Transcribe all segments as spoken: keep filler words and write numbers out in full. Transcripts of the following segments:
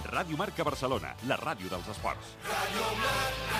Ràdio Marca Barcelona, la ràdio dels esports. Ràdio Marca.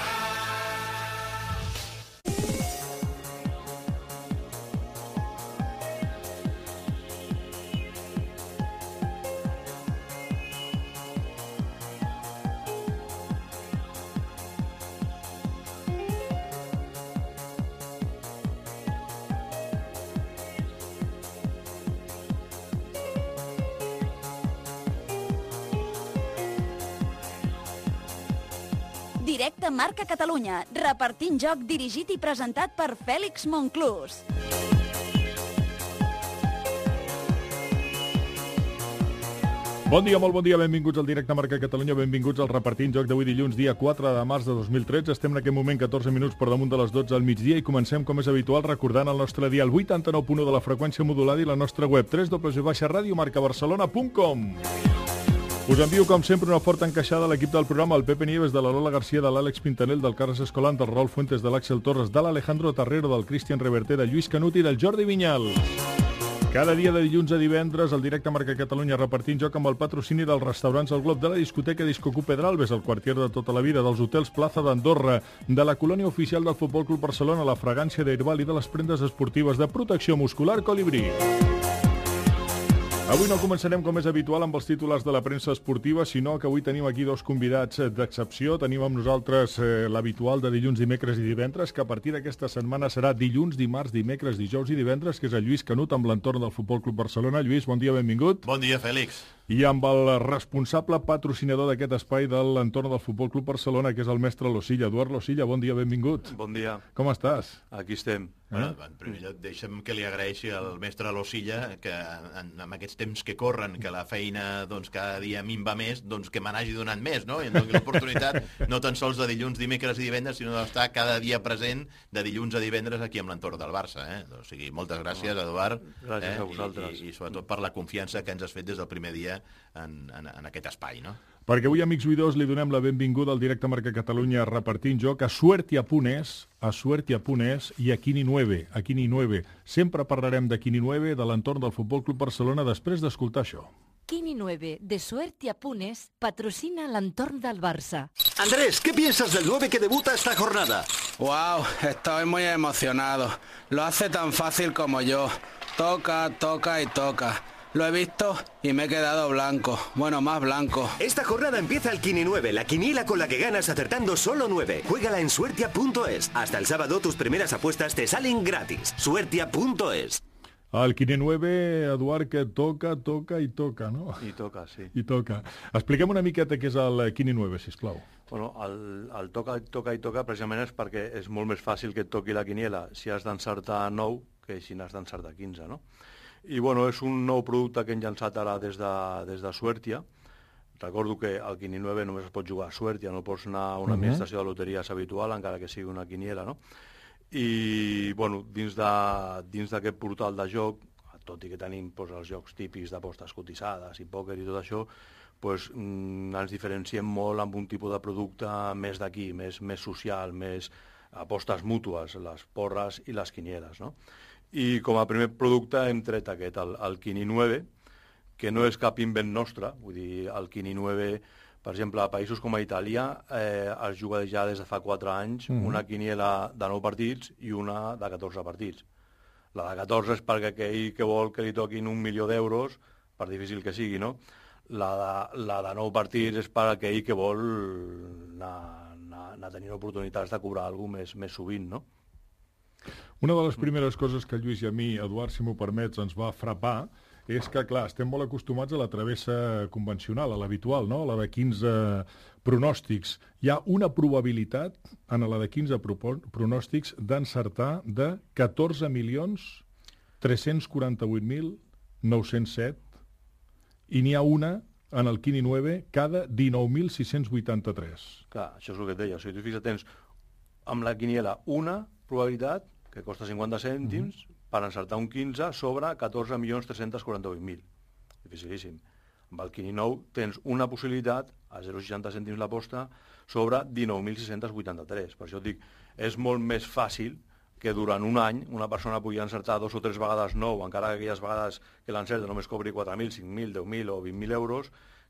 Directe Marca Catalunya, repartint joc dirigit i presentat per Fèlix Monclús. Bon dia, molt bon dia, benvinguts al Directe Marca Catalunya, benvinguts al repartint joc d'avui dilluns, dia quatre de març de dos mil tretze. Estem en aquest moment catorze minuts per damunt de les dotze al migdia i comencem, com és habitual, recordant el nostre dial vuitanta-nou punt u de la freqüència modulada i la nostra web w w w punt radio marca barcelona punt com. Us envio, com sempre, una forta encaixada a l'equip del programa, el Pepe Nieves, de la Lola Garcia, de l'Àlex Pintanell, del Carles Escolant, del Raül Fuentes, de l'Àxel Torres, de l'Alejandro Tarrero, del Cristian Reverter, del Lluís Canut i del Jordi Vinyal. Cada dia de dilluns a divendres, el Directe Marca Catalunya repartint joc amb el patrocini dels restaurants El Glob, de la discoteca Discocu Pedralbes, el quartier de tota la vida, dels hotels Plaza d'Andorra, de la colònia oficial del Futbol Club Barcelona, la fragància d'Herbal i de les prendes esportives de protecció muscular Colibrí. Avui no començarem, com és habitual, amb els titulars de la premsa esportiva, sinó que avui tenim aquí dos convidats d'excepció. Tenim amb nosaltres eh, l'habitual de dilluns, dimecres i divendres, que a partir d'aquesta setmana serà dilluns, dimarts, dimecres, dijous i divendres, que és el Lluís Canut, amb l'entorn del Futbol Club Barcelona. Lluís, bon dia, benvingut. Bon dia, Fèlix. I amb el responsable patrocinador d'aquest espai de l'entorn del Futbol Club Barcelona, que és el mestre Losilla. Eduard Losilla, bon dia, benvingut. Bon dia. Com estàs? Aquí estem. Bueno, en primer lloc, deixa'm que li agraeixi al mestre Losilla que en, en aquests temps que corren, que la feina doncs, cada dia minva més, doncs que me n'hagi donat més, no? I em doni l'oportunitat no tan sols de dilluns, dimecres i divendres, sinó d'estar cada dia present de dilluns a divendres aquí amb l'entorn del Barça. Eh? O sigui, moltes gràcies, Eduard. Gràcies eh? a vosaltres. I, i, I sobretot per la confiança que ens has fet des del primer dia en, en, en aquest espai, no? Perquè avui, amics oïdors, li donem la benvinguda al Directe Marca Catalunya repartint joc a Suertia.es, a Suertia.es i a Quini nueve, a Quini nueve. Sempre parlarem de Quini nueve, de l'entorn del Futbol Club Barcelona, després d'escoltar això. Quini nueve de Suertia.es patrocina l'entorn del Barça. Andrés, ¿qué piensas del nueve que debuta esta jornada? Wow, estoy muy emocionado. Lo hace tan fácil como yo. Toca, toca y toca. Lo he visto y me he quedado blanco. Bueno, más blanco. Esta jornada empieza el Quini nueve, la quiniela con la que ganas acertando solo nueve. Juégala en Suertia.es. Hasta el sábado tus primeras apuestas te salen gratis. Suertia.es. El Quini nueve, Eduard, que toca, toca i toca, no? I toca, sí. I toca. Expliquem una miqueta què és el Quini nueve, sisplau. Bueno, el, el toca, toca i toca precisament és perquè és molt més fàcil que et toqui la quiniela si has d'encertar nou que si n'has d'encertar quinze, no? I bueno, és un nou producte que hem llançat ara des de, des de Suertia. Recordo que al Quini nueve només es pot jugar a Suertia, no pots anar a una uh-huh. administració de loteries habitual, encara que sigui una quiniela, no? I, bueno, dins d'aquest dins portal de joc, tot i que tenim pues, els jocs típics d'apostes cotitzades i pòquer i tot això, pues, mm, ens diferenciem molt amb un tipus de producte més d'aquí, més, més social, més apostes mútues, les porres i les quinieles, no? I com a primer producte hem tret aquest, el, el Quini nueve, que no és cap invent nostre, vull dir, el Quini nueve, per exemple, a països com a Itàlia, eh, es juga ja des de fa quatre anys mm-hmm. una quiniela de nou partits i una de catorze partits. La de catorze és perquè aquell que vol que li toquin un milió d'euros, per difícil que sigui, no? La de, la de nou partits és per aquell que vol anar, anar, anar tenint oportunitats de cobrar alguna cosa més, més sovint, no? Una de les primeres coses que Lluís i a mi, Eduard, si m'ho permets, ens va frapar és que, clar, estem molt acostumats a la travessa convencional, a l'habitual, no? A la de quinze pronòstics. Hi ha una probabilitat, en la de quinze pronòstics, d'encertar de catorze milions tres-cents quaranta-vuit mil nou-cents set i n'hi ha una en el Quini nueve cada dinou mil sis-cents vuitanta-tres. Clar, això és el que et deia. O sigui, tu fixa't, tens amb la quiniela una probabilitat que costa cinquanta cèntims mm-hmm. per encertar un quinze sobre catorze milions tres-cents quaranta-vuit mil. Dificilíssim. Amb el Quini nou tens una possibilitat a zero coma seixanta cèntims l'aposta sobre dinou mil sis-cents vuitanta-tres. Per això et dic, és molt més fàcil que durant un any una persona pugui encertar dos o tres vegades nou, encara que aquelles vegades que l'encerta només cobri quatre mil, cinc mil, deu mil o vint mil euros,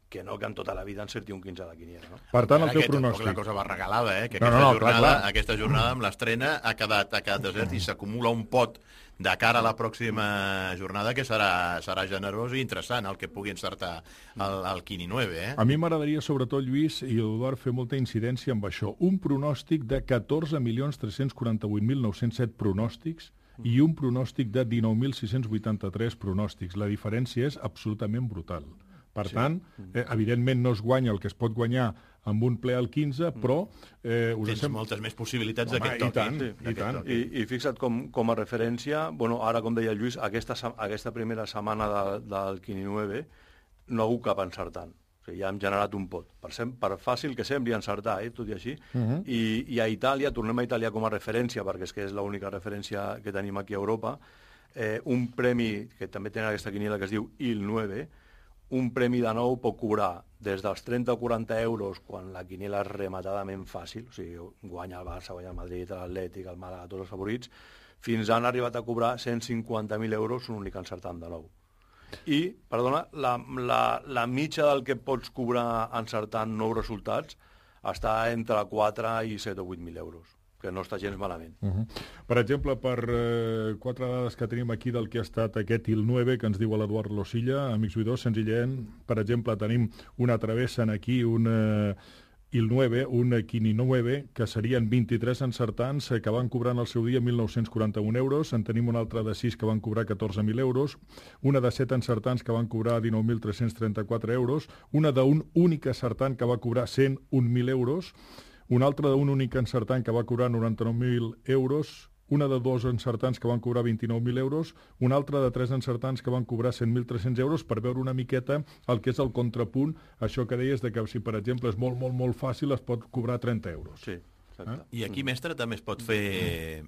que no que en tota la vida encerti un quinze a la quiniela. No? Per tant, el teu Aquest, pronòstic. la cosa va regalada, eh? Que No, aquesta, no, no, jornada, clar, clar. aquesta jornada amb l'estrena ha quedat, ha quedat desert i s'acumula un pot de cara a la pròxima jornada que serà, serà generós i interessant el que pugui encertar el, el Quini nueve. Eh? A mi m'agradaria, sobretot, Lluís i Eduard, fer molta incidència amb això. Un pronòstic de catorze milions tres-cents quaranta-vuit mil nou-cents set pronòstics i un pronòstic de dinou mil sis-cents vuitanta-tres pronòstics. La diferència és absolutament brutal. Per sí. tant, eh, evidentment no es guanya el que es pot guanyar amb un ple al quinze, però... Eh, us Tens sem... moltes més possibilitats Home, d'aquest i toc. tant, eh? i tant. I, i fixa't com, com a referència, bueno, ara com deia el Lluís, aquesta, aquesta primera setmana de, del Quini nueve no ha hagut cap encertant. O sigui, ja hem generat un pot. Per, sem, per fàcil que sembli encertar, eh, tot i així. Uh -huh. I, I a Itàlia, tornem a Itàlia com a referència, perquè és que és l'única referència que tenim aquí a Europa, eh, un premi que també tenen aquesta quiniela que es diu Il nueve, un premi de nou pot cobrar des dels trenta o quaranta euros quan la quiniela és rematadament fàcil, o sigui, guanya el Barça, guanya el Madrid, l'Atlètic, el Màlaga, tots els favorits, fins han arribat a cobrar cent cinquanta mil euros un únic encertant de nou. I, perdona, la, la, la mitja del que pots cobrar encertant nous resultats està entre quatre i set o vuit mil euros, que no està gens malament. Uh -huh. Per exemple, per eh, quatre dades que tenim aquí del que ha estat aquest Il nueve, que ens diu l'Eduard Losilla, amics oïdors, senzillament, per exemple, tenim una travessa aquí, un eh, Il nueve, un Quini nueve, que serien vint-i-tres encertants eh, que van cobrar en el seu dia mil nou-cents quaranta-un euros, en tenim una altra de sis que van cobrar catorze mil euros, una de set encertants que van cobrar dinou mil tres-cents trenta-quatre euros, una d'un únic encertant que va cobrar cent un mil euros, una altra d'un únic encertant que va cobrar noranta-nou mil euros, una de dos encertants que van cobrar vint-i-nou mil euros, una altra de tres encertants que van cobrar cent mil tres-cents euros, per veure una miqueta el que és el contrapunt, això que deies de que si, per exemple, és molt, molt, molt fàcil, es pot cobrar trenta euros. Sí, exacte. Eh? I aquí, mestre, també es pot fer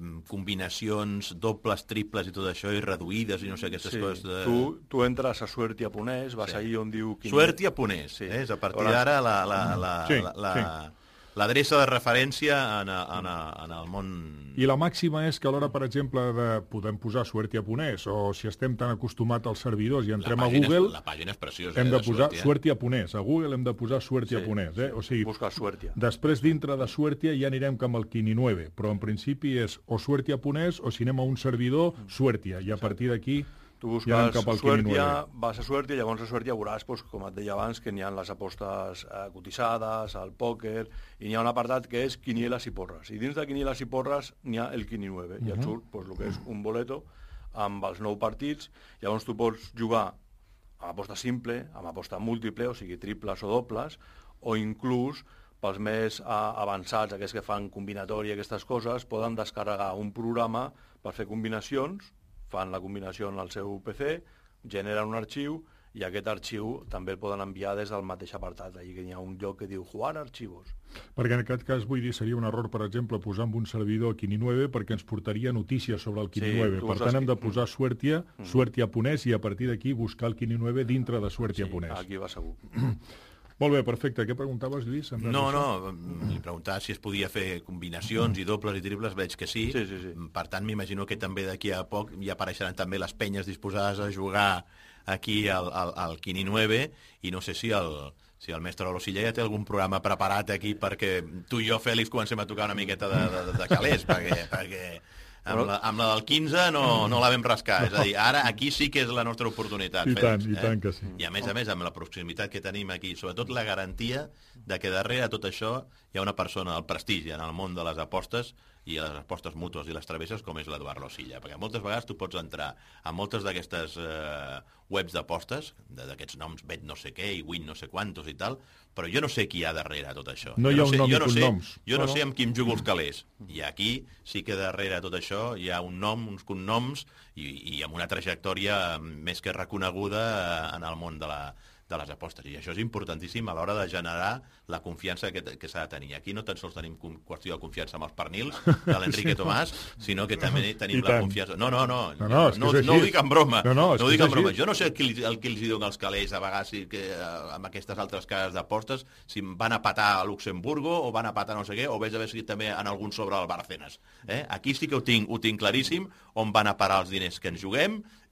combinacions dobles, triples i tot això, i reduïdes i no sé, aquestes sí. coses. De... Tu, tu entres a Suertia punt es, vas sí. ahir on diu... Suertia punt es, sí. eh? És a partir d'ara la... la, la, sí, la, la... sí. l'adreça de referència en, en, en el món... I la màxima és que a l'hora, per exemple, de podem posar Suertia punt es, o si estem tan acostumats als servidors i entrem a Google... És, la pàgina és preciosa, hem eh, de, de posar Suertia. Suertia punt es. A Google hem de posar Suertia punt es. Eh? O sigui, busca Suertia. Després, dintre de Suertia, ja anirem cap al Quini nueve, però en principi és o Suertia punt es o si anem a un servidor, Suertia. I a partir d'aquí... Tu busques ja cap al Suertia, vas a Suertia, llavors a Suertia veuràs, doncs, com et deia abans, que n'hi ha les apostes eh, cotitzades, el pòquer, i n'hi ha un apartat que és quinieles i porres. I dins de quinieles i porres n'hi ha el Quini nueve, uh -huh. i et surt doncs, el que és un boleto amb els nou partits, llavors tu pots jugar amb aposta simple, amb aposta múltiple, o sigui, triples o dobles, o inclús pels més eh, avançats, aquests que fan combinatòria i aquestes coses, poden descarregar un programa per fer combinacions, fan la combinació en el seu P C, generen un arxiu i aquest arxiu també el poden enviar des del mateix apartat. Allí que hi ha un lloc que diu jugar arxivos. Perquè en aquest cas, vull dir, seria un error, per exemple, posar en un servidor Quini nueve perquè ens portaria notícies sobre el Quini sí, nueve. Per tant, hem de posar Suertia, mm. Suertia punt es, i a partir d'aquí buscar el Quini nueve dintre de Suertia punt es. Sí, aquí va segur. Molt bé, perfecte. Què preguntaves, Lluís? No, no, li preguntava si es podia fer combinacions i dobles i triples, veig que sí. Sí, sí, sí. Per tant, m'imagino que també d'aquí a poc ja apareixeran també les penyes disposades a jugar aquí al, al, al Quini nueve, i no sé si el, si el mestre Losilla ja té algun programa preparat aquí perquè tu i jo, Fèlix, comencem a tocar una miqueta de, de, de calés, perquè... perquè... Amb la, amb la del quinze no, no la vam rascar, és a dir, ara aquí sí que és la nostra oportunitat. I Fèlix, tant, i eh? tant que sí. I a més a més, amb la proximitat que tenim aquí, sobretot la garantia de que darrere tot això hi ha una persona del prestigi en el món de les apostes i les apostes mútues i les travesses, com és l'Eduard Losilla, perquè moltes vegades tu pots entrar a moltes d'aquestes eh, webs d'apostes, d'aquests noms bet no sé què i win no sé quantos i tal, però jo no sé qui hi ha darrere tot això. No jo hi ha no sé, un nom jo i no sé, cognoms. Jo no, no no sé no. amb qui em jugo els calés. I aquí sí que darrere tot això hi ha un nom, uns cognoms i, i amb una trajectòria més que reconeguda en el món de la de les apostes, i això és importantíssim a l'hora de generar la confiança que, que s'ha de tenir. Aquí no tan sols tenim qüestió de confiança amb els pernils de l'Enrique Tomàs, sinó que també tenim la confiança... No, no, no, no, no, no, no ho dic en broma, no, no, no ho dic en broma. Jo no sé el que, el que els diuen els calés a vegades si, que, amb aquestes altres cases d'apostes, si van a patar a Luxemburgo o van a patar no sé què, o vés a veure si també en algun sobre el Bárcenas. Eh? Aquí sí que ho tinc, ho tinc claríssim, on van a parar els diners que ens juguem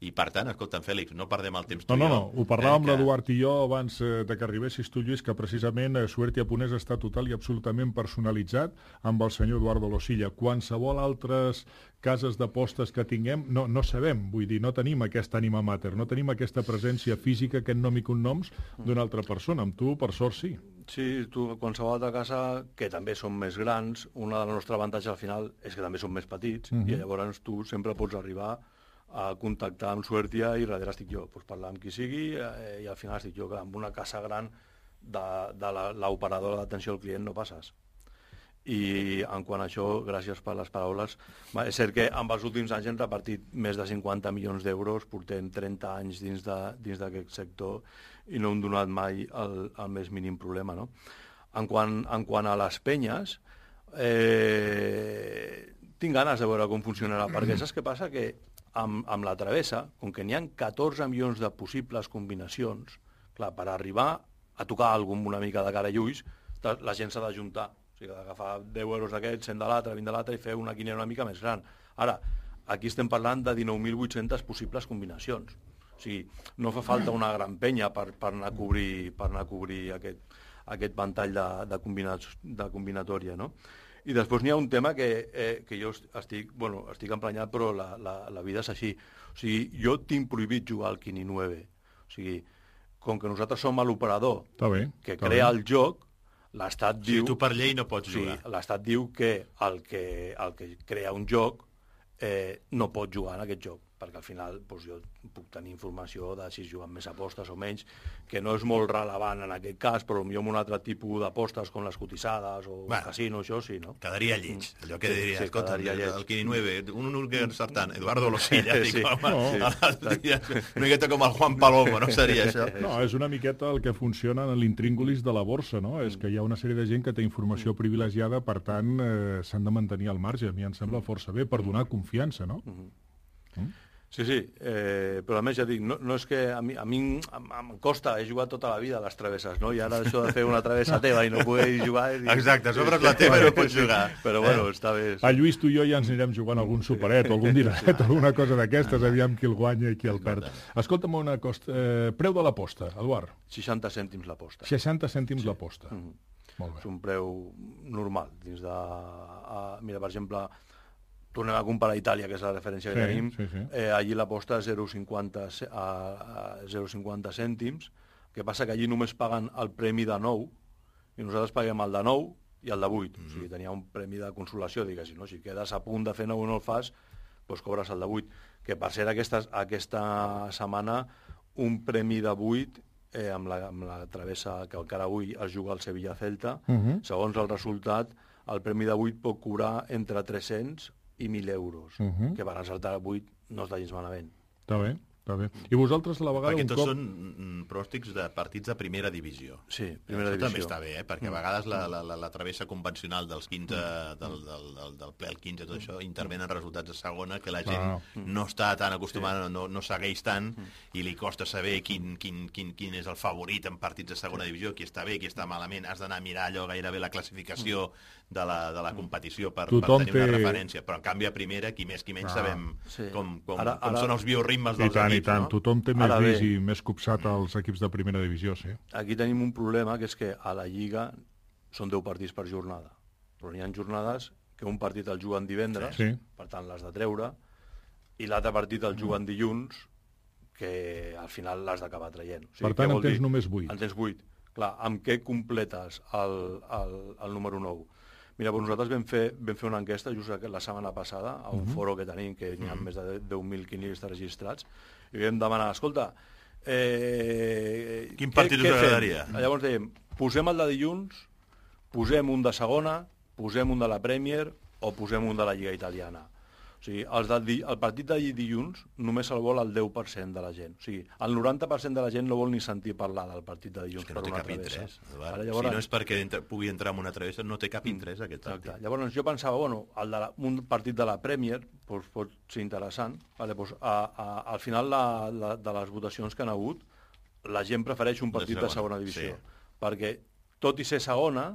I, per tant, escolta'm, Fèlix, no perdem el temps tu No, no, i jo. no, ho parlàvem eh, que... l'Eduard i jo abans eh, de que arribessis tu, Lluís, que precisament eh, Suerte Japonès està total i absolutament personalitzat amb el senyor Eduardo Losilla. Qualsevol altres cases d'apostes que tinguem, no, no sabem, vull dir, no tenim aquesta ànima mater, no tenim aquesta presència física, aquest nom i cognoms d'una altra persona. Amb tu, per sort, sí. Sí, tu, qualsevol altra casa, que també són més grans, una de les nostres avantatges al final és que també són més petits, uh-huh. i llavors tu sempre pots arribar a contactar amb Suertia i darrere estic jo, pues parlar amb qui sigui eh, i al final estic jo, que amb una casa gran de, de l'operadora d'atenció al client no passes. I en quant a això, gràcies per les paraules, és cert que en els últims anys hem repartit més de cinquanta milions d'euros, portem trenta anys dins d'aquest sector i no hem donat mai el, el més mínim problema. No? En, quant, en quant a les penyes, eh, tinc ganes de veure com funcionarà, perquè saps què passa? Que amb, amb la travessa, com que n'hi ha catorze milions de possibles combinacions, clar, per arribar a tocar algú amb una mica de cara i ulls, la gent s'ha d'ajuntar. O sigui, d'agafar deu euros d'aquest, cent de l'altre, vint de l'altre i fer una quiniela una mica més gran. Ara, aquí estem parlant de dinou mil vuit-centes possibles combinacions. O sigui, no fa falta una gran penya per, per anar a cobrir, per anar a cobrir aquest, aquest ventall de, de, combina, de combinatòria, no? I després n'hi ha un tema que, eh, que jo estic, bueno, estic emprenyat, però la, la, la vida és així. O sigui, jo tinc prohibit jugar al Quini nueve. O sigui, com que nosaltres som l'operador que crea bé. el joc, l'Estat diu... O sigui, tu per llei no pots sí, jugar. L'Estat diu que el, que el que crea un joc eh, no pot jugar en aquest joc, perquè al final doncs, jo puc tenir informació de si es juguen més apostes o menys, que no és molt rellevant en aquest cas, però potser amb un altre tipus d'apostes com les cotitzades o bueno, casino, això sí, no? Quedaria lleig, allò que sí, diria, sí, escolta, el, el Quini nueve, un únic encertant, Eduardo Losilla, sí, dic, home, sí, sí, una miqueta com el Juan Palomo, no seria això? No, és una miqueta el que funciona en l'intríngulis de la borsa, no? És que hi ha una sèrie de gent que té informació privilegiada, per tant, eh, s'han de mantenir al marge. A mi em sembla força bé per donar confiança, no? Mm? Sí, sí, eh, però a més ja dic, no, no és que a mi, a mi em, em costa, he jugat tota la vida a les travesses, no? I ara això de fer una travessa teva i no poder jugar... Dic, exacte, sobres la teva i no pots jugar. Però bueno, eh? Està bé. Sí. A Lluís, tu i jo ja ens anirem jugant algun superet o algun dinaret, alguna cosa d'aquestes, aviam qui el guanya i qui el perd. Escolta'm una costa, eh, preu de l'aposta, Eduard. seixanta cèntims l'aposta. seixanta cèntims sí. l'aposta. Mm-hmm. Molt bé. És un preu normal. Dins de... A, mira, per exemple... Tornem a comparar Itàlia, que és la referència que sí, tenim. Sí, sí. Eh, allí l'aposta és zero coma cinquanta cèntims, que passa que allí només paguen el premi de nou, i nosaltres paguem el de nou i el de vuit. Mm-hmm. O sigui, tenia un premi de consolació, diguéssim, no? Si quedes a punt de fer nou i no el fas, doncs cobres el de vuit. Que per ser aquesta, aquesta setmana un premi de vuit, eh, amb, la, amb la travessa que encara avui es juga al Sevilla-Celta, mm-hmm. segons el resultat, el premi de vuit pot cobrar entre tres-cents i mil euros, uh-huh. que per encertar vuit no està gens malament. Està bé, està bé. I vosaltres a la vegada... Perquè un tots cop... són pròstics de partits de primera divisió. Sí, primera Això divisió. també està bé, eh? Perquè a vegades la, la, la, la travessa convencional dels quinze, del, del, del, del ple al quinze, tot això, intervenen resultats de segona que la gent ah. no està tan acostumada, sí. no, no segueix tant, i li costa saber quin, quin, quin, quin és el favorit en partits de segona divisió, qui està bé, qui està malament. Has d'anar a mirar allò gairebé la classificació de la, de la competició per, per tenir una té... referència. Però en canvi a primera, qui més qui menys ah. sabem sí. com, com, ara, com ara... són els bioritmes dels tant, equips. I tant, no? Tothom té més vist i més copsat als equips de primera divisió, sí. Aquí tenim un problema, que és que a la Lliga són deu partits per jornada. Però n'hi ha jornades que un partit el juguen divendres, sí. per tant l'has de treure, i l'altre partit el juguen dilluns, que al final l'has d'acabar traient. O sigui, per tant, en tens dir? només vuit. En tens vuit. Clar, amb què completes el, el, el número nou? Mira, doncs nosaltres vam fer, vam fer una enquesta just la setmana passada a un uh-huh. foro que tenim, que hi ha més de deu mil quinielistes registrats, i vam demanar, escolta, eh, quin partit us agradaria? Llavors dèiem, posem el de dilluns, posem un de segona, posem un de la Premier o posem un de la Lliga Italiana. O sigui, els de, el partit de dilluns només el vol el deu per cent de la gent. O sigui, el noranta per cent de la gent no vol ni sentir parlar del partit de dilluns. És que no per té una cap travessa. interès. Ara, llavors... Si no és perquè entre, pugui entrar en una travessa, no té cap interès aquest partit. Exacte. Llavors jo pensava, bueno, el de la, un partit de la Premier doncs, pot ser interessant. Vale, doncs, a, a, al final la, la, de les votacions que han hagut, la gent prefereix un partit de segona, de segona divisió. Sí. Perquè, tot i ser segona,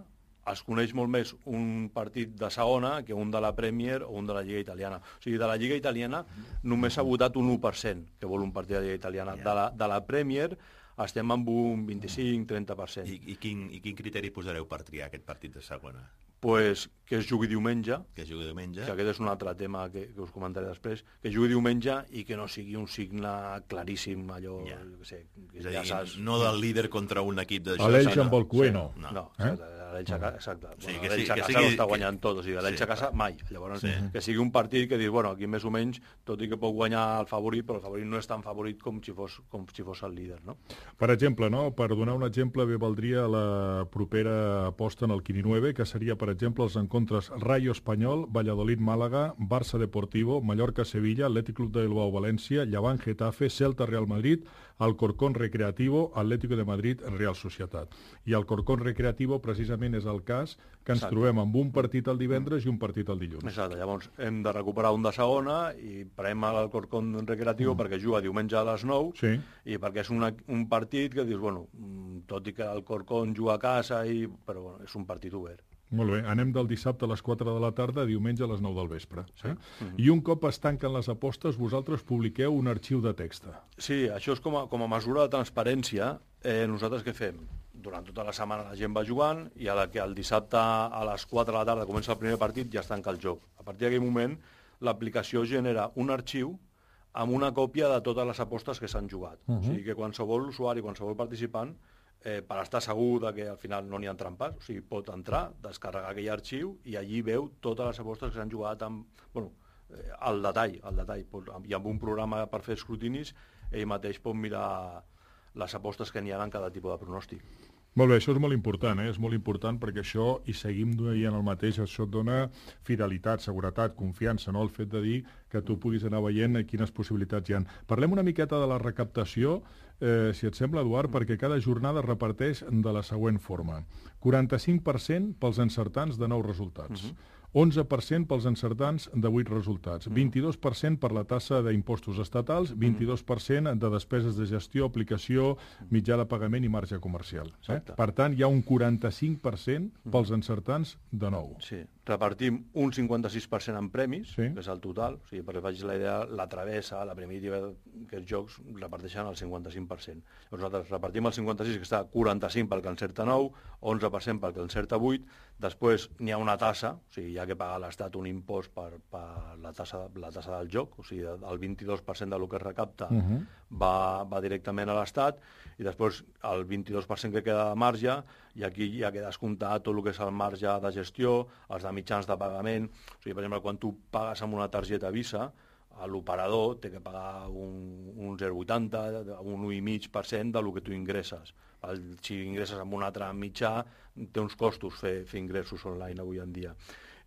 es coneix molt més un partit de segona que un de la Premier o un de la Lliga Italiana. O sigui, de la Lliga Italiana només s'ha votat un u per cent que vol un partit de la Lliga Italiana. De la, de la Premier estem amb un vint-i-cinc a trenta per cent. I, i, quin, I quin criteri posareu per triar aquest partit de segona? Pues que es jugui diumenge, que es jugui diumenge, que aquest és un altre tema que, que us comentaré després, que jugui diumenge i que no sigui un signe claríssim, allò, ja. jo què sé, que és a dir, ja saps... no del líder contra un equip de... A l'Elx amb el Cueno. No, no, exacte, l'Elx a casa, exacte. Sí, bueno, que l'Elx sí, a que casa sigui, no està guanyant que... tot, o sigui, l'Elx sí, a casa mai. Llavors, sí. que sigui un partit que dius, bueno, aquí més o menys, tot i que pot guanyar el favorit, però el favorit no és tan favorit com si fos, com si fos el líder, no? Per exemple, no? Per donar un exemple, bé valdria la propera aposta en el Quini nueve, que seria, per exemple, els encontres Rayo Espanyol, Valladolid-Màlaga, Barça-Deportivo, Mallorca-Sevilla, Atlètic Club de Bilbao, València, Llevant-Getafe, Celta-Real Madrid, Alcorcón Recreativo, Atlético de Madrid, Real Societat. I el Alcorcón Recreativo precisament és el cas que ens Exacte. trobem amb un partit el divendres i un partit el dilluns. Exacte, llavors hem de recuperar un de segona i prenem l'Alcorcón Recreativo mm. perquè juga diumenge a les nou sí. i perquè és una, un partit que dius, bueno, tot i que l'Alcorcón juga a casa, i, però bueno, és un partit obert. Molt bé, anem del dissabte a les quatre de la tarda a diumenge a les nou del vespre. Sí. Eh? Mm-hmm. I un cop es tanquen les apostes, vosaltres publiqueu un arxiu de text. Sí, això és com a, com a mesura de transparència. Eh, nosaltres què fem? Durant tota la setmana la gent va jugant i a la que el dissabte a les quatre de la tarda comença el primer partit ja es tanca el joc. A partir d'aquell moment l'aplicació genera un arxiu amb una còpia de totes les apostes que s'han jugat. Uh-huh. O sigui que qualsevol usuari, qualsevol participant, eh, per estar segur de que al final no n'hi ha trampes, o sigui, pot entrar, descarregar aquell arxiu i allí veu totes les apostes que s'han jugat amb, bueno, eh, al detall, al detall. I amb un programa per fer escrutinis, ell mateix pot mirar les apostes que n'hi ha en cada tipus de pronòstic. Molt bé, això és molt important, eh? És molt important perquè això, i seguim dient el mateix, això et dona fidelitat, seguretat, confiança, no? El fet de dir que tu puguis anar veient quines possibilitats hi ha. Parlem una miqueta de la recaptació, eh, si et sembla, Eduard, perquè cada jornada es reparteix de la següent forma. quaranta-cinc per cent pels encertants de nou resultats. Uh-huh. onze per cent pels encertants de vuit resultats, vint-i-dos per cent per la tassa d'impostos estatals, vint-i-dos per cent de despeses de gestió, aplicació, mitjà de pagament i marge comercial. Eh? Per tant, hi ha un quaranta-cinc per cent pels encertants de nou. Sí, repartim un cinquanta-sis per cent en premis, sí. que és el total, o sigui, perquè faig la idea, la travessa, la primitiva, que els jocs reparteixen el cinquanta-cinc per cent. Nosaltres repartim el cinquanta-sis, que està quaranta-cinc pel que encerta nou, onze per cent pel que encerta vuit, després n'hi ha una tassa, o sigui, hi ha que pagar l'Estat un impost per, per la, tassa, la tassa del joc, o sigui, el vint-i-dos per cent del que es recapta uh-huh. va, va directament a l'Estat, i després el vint-i-dos per cent que queda de marge, i aquí hi ha que descomptar tot el que és el marge de gestió, els de mitjans de pagament. O sigui, per exemple, quan tu pagues amb una targeta Visa, l'operador té que pagar un, un zero coma vuitanta, un u coma cinc per cent del que tu ingresses. Si ingresses amb un altre mitjà, té uns costos fer, fer ingressos online avui en dia.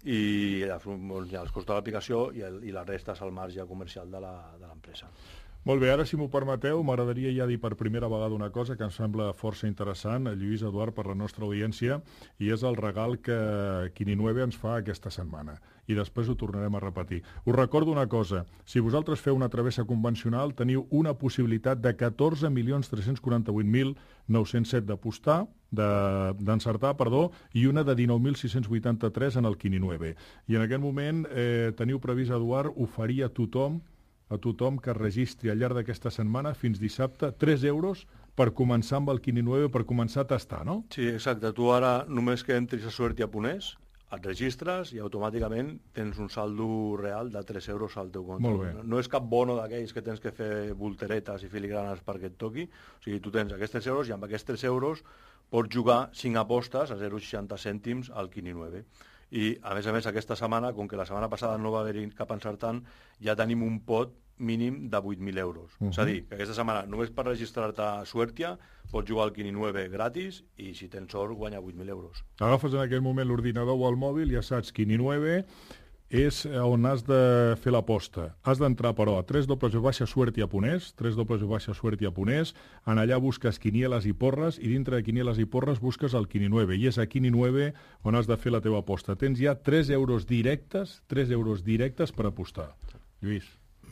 I hi ha els costos de l'aplicació i, el, i la resta és el marge comercial de l'empresa. Molt bé, ara, si m'ho permeteu, m'agradaria ja dir per primera vegada una cosa que em sembla força interessant, Lluís, Eduard, per la nostra audiència, i és el regal que Quini nueve ens fa aquesta setmana. I després ho tornarem a repetir. Us recordo una cosa, si vosaltres feu una travessa convencional, teniu una possibilitat de catorze milions tres-cents quaranta-vuit mil nou-cents set d'apostar, d'encertar, perdó, i una de dinou mil sis-cents vuitanta-tres en el Quini nueve. I en aquest moment eh, teniu previst, Eduard, oferir a tothom a tothom que registri al llarg d'aquesta setmana fins dissabte tres euros per començar amb el Quini nueve, per començar a tastar, no? Sí, exacte. Tu ara només que entris a Suertia punt es, et registres i automàticament tens un saldo real de tres euros al teu compte. Molt bé. No és cap bono d'aquells que tens que fer volteretes i filigranes perquè et toqui. O sigui, tu tens aquests tres euros i amb aquests tres euros pots jugar cinc apostes a zero coma seixanta cèntims al Quini nueve. I, a més a més, aquesta setmana, com que la setmana passada no va haver-hi cap encertant, ja tenim un pot mínim de vuit mil euros. Uh-huh. És a dir, que aquesta setmana, només per registrar-te a Suertia, pots jugar al Quini nueve gratis i, si tens sort, guanya vuit mil euros. Agafes en aquell moment l'ordinador o el mòbil, ja saps, Quini nueve és on has de fer l'aposta. Has d'entrar, però, a doble u doble u doble u punt suertia punt es, doble u doble u doble u punt suertia punt es, en allà busques quinieles i porres, i dintre de quinieles i porres busques el Quini nueve, i és a Quini nueve on has de fer la teva aposta. Tens ja tres euros directes, tres euros directes per apostar. Lluís.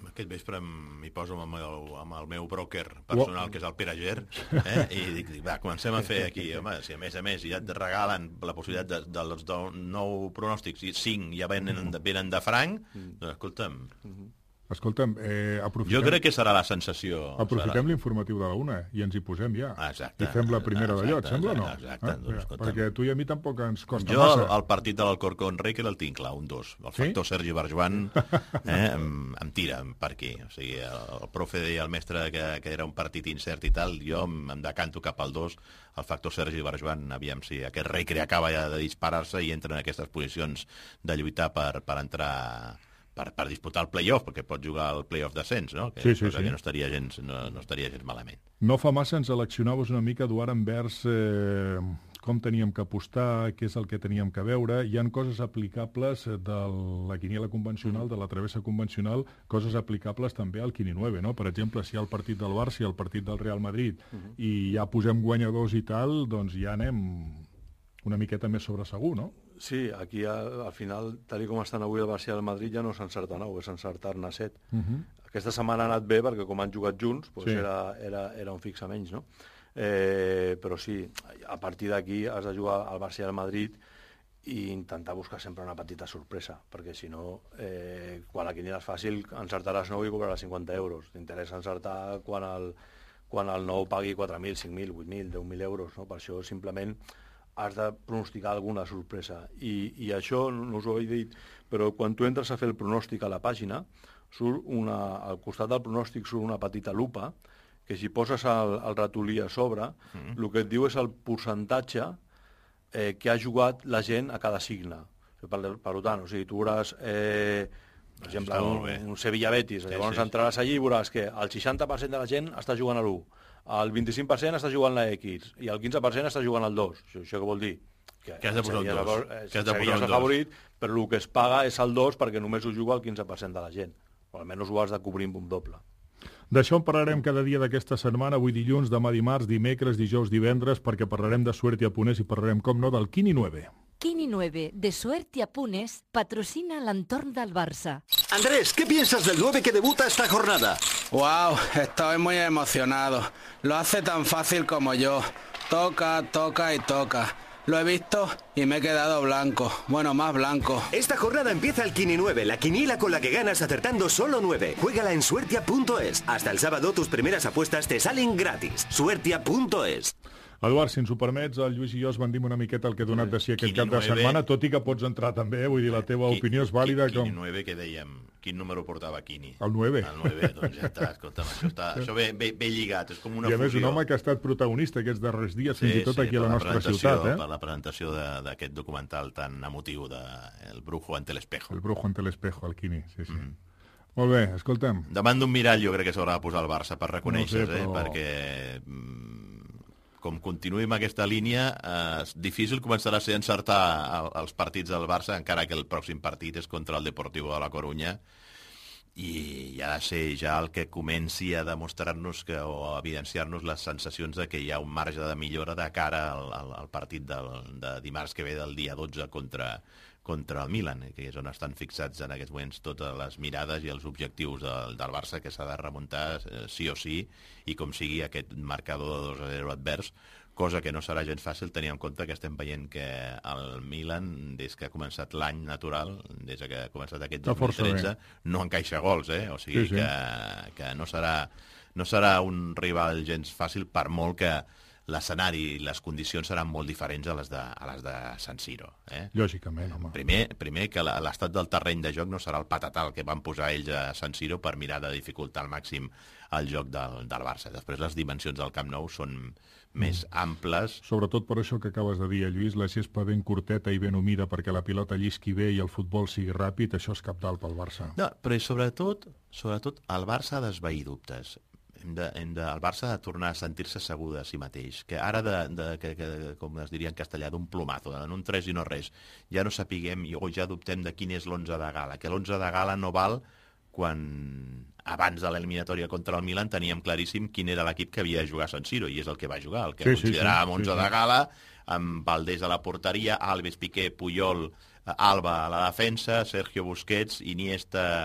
aquest vespre m'hi poso amb el, amb el meu broker personal, que és el Pere Ger, eh? I dic, va, comencem a fer aquí, home, si a més a més ja et regalen la possibilitat de, dels nou pronòstics i cinc ja venen, venen de franc, doncs escolta'm... Escolta'm, eh, aprofitem... Jo crec que serà la sensació. Aprofitem serà... l'informatiu de la una i ens hi posem ja. Exacte. I fem la primera d'allò, et sembla o no? Exacte. Ah, doncs, perquè tu i a mi tampoc ens costa jo, massa. Jo el partit de l'Alcorcón Rey el tinc clar, un dos. El factor sí? Sergi Barjuan eh, em, em tira per aquí. O sigui, el, el profe deia al mestre que, que era un partit incert i tal, jo em, em decanto cap al dos. El factor Sergi Barjuan, aviam si aquest Recre acaba ja de disparar-se i entra en aquestes posicions de lluitar per, per entrar... Per, per disputar el play-off, perquè pot jugar al play-off d'ascens, no? Que, sí, sí, cosa sí. que no estaria, gens, no, no estaria gens malament. No fa massa ens eleccionaves una mica, Eduard, envers eh, com teníem que apostar, què és el que teníem que veure. Hi han coses aplicables de la quiniela convencional, de la travessa convencional, coses aplicables també al Quini nueve, no? Per exemple, si hi ha el partit del Barça i el partit del Real Madrid uh -huh. i ja posem guanyadors i tal, doncs ja anem una miqueta més sobre segur, no? Sí, aquí al, al final, tal com estan avui el Barça i el Madrid, ja no s'encerta nou, és encertar-ne set. Uh -huh. Aquesta setmana ha anat bé perquè com han jugat junts, doncs sí. era, era, era un fix a menys, no? Eh, però sí, a partir d'aquí has de jugar al Barça i al Madrid i intentar buscar sempre una petita sorpresa, perquè si no, eh, quan la quiniela és fàcil, encertaràs nou i cobraràs cinquanta euros. T'interessa encertar quan el, quan el nou pagui quatre mil, cinc mil, vuit mil, deu mil euros, no? Per això simplement has de pronosticar alguna sorpresa. I, i això, no us ho he dit, però quan tu entres a fer el pronòstic a la pàgina, surt una, al costat del pronòstic surt una petita lupa, que si poses el, el ratolí a sobre, mm. el que et diu és el percentatge eh, que ha jugat la gent a cada signe. Per, per tant, o sigui, tu veuràs, eh, per exemple, un, un Sevilla-Betis, sí, llavors sí. entraràs allí i veuràs que el seixanta per cent de la gent està jugant a l'u, el vint-i-cinc per cent està jugant la X i el quinze per cent està jugant al dos. Això, això què vol dir? Que, que has de posar un dos. Eh, que has de posar un dos. Favorit, però el que es paga és el dos perquè només ho juga el quinze per cent de la gent. O almenys ho has de cobrir amb un doble. D'això en parlarem cada dia d'aquesta setmana, avui dilluns, demà dimarts, dimecres, dijous, divendres, perquè parlarem de Suerte i Apunés i parlarem, com no, del Quini nueve. Quini nueve, de Suerte y Apunes, patrocina l'entorn del Barça. Andrés, ¿qué piensas del nueve que debuta esta jornada? Wow, estoy muy emocionado. Lo hace tan fácil como yo. Toca, toca y toca. Lo he visto y me he quedado blanco. Bueno, más blanco. Esta jornada empieza el Quini nueve, la quiniela con la que ganas acertando solo nueve. Juégala en suertia punto es. Hasta el sábado tus primeras apuestas te salen gratis. suertia punto es. Eduard, si ens ho permets, el Lluís i jo es vendim una miqueta el que ha donat de si aquest cap de setmana, tot i que pots entrar també, vull dir, la teva opinió és vàlida. Quini nueve, que dèiem, quin número portava Quini? El nueve. El nueve, doncs ja està, escolta'm, això, està, això ve, ve, ve lligat, és com una fusió. I a més, un home que ha estat protagonista aquests darrers dies, fins i tot aquí a la nostra ciutat. Per la presentació d'aquest documental tan emotiu de El Brujo ante el espejo. El Brujo ante el espejo, el Quini, sí, sí. Molt bé, escolta'm. Davant d'un mirall jo crec que s'haurà de posar el Barça per reconèixer-se, eh? Perquè com continuï amb aquesta línia, eh, difícil començarà a ser encertar el, els partits del Barça, encara que el pròxim partit és contra el Deportivo de la Corunya, i ha de ser ja el que comenci a demostrar-nos que, o a evidenciar-nos les sensacions de que hi ha un marge de millora de cara al, al, al partit del, de dimarts que ve del dia dotze contra, contra el Milan, que és on estan fixats en aquests moments totes les mirades i els objectius del, del Barça, que s'ha de remuntar eh, sí o sí, i com sigui aquest marcador de dos a zero advers, cosa que no serà gens fàcil tenir en compte que estem veient que el Milan, des que ha començat l'any natural, des que ha començat aquest dos mil tretze, no encaixa gols, eh? O sigui sí, sí. Que, que no serà, no serà un rival gens fàcil, per molt que l'escenari i les condicions seran molt diferents a les de, a les de San Siro. Eh? Lògicament, home. Primer, primer que l'estat del terreny de joc no serà el patatal que van posar ells a San Siro per mirar de dificultar al màxim el joc del, del Barça. Després les dimensions del Camp Nou són més mm. amples. Sobretot per això que acabes de dir, Lluís, la gespa ben curteta i ben humida perquè la pilota llisqui bé i el futbol sigui ràpid, això és cabdal pel Barça. No, però sobretot, sobretot el Barça ha d'esvair dubtes. Hem de, hem de, el Barça ha de tornar a sentir-se segur de si mateix, que ara, de, de, que, que, com es diria en castellà, d'un plomazo, en un tres i no res, ja no sapiguem o ja dubtem de quin és l'onze de gala, que l'onze de gala no val quan abans de l'eliminatòria contra el Milan teníem claríssim quin era l'equip que havia de jugar a San Siro, i és el que va jugar, el que sí, consideràvem sí, sí, onze sí, sí. de gala, amb Valdés a la porteria, Alves, Piqué, Puyol, Alba a la defensa, Sergio Busquets, Iniesta,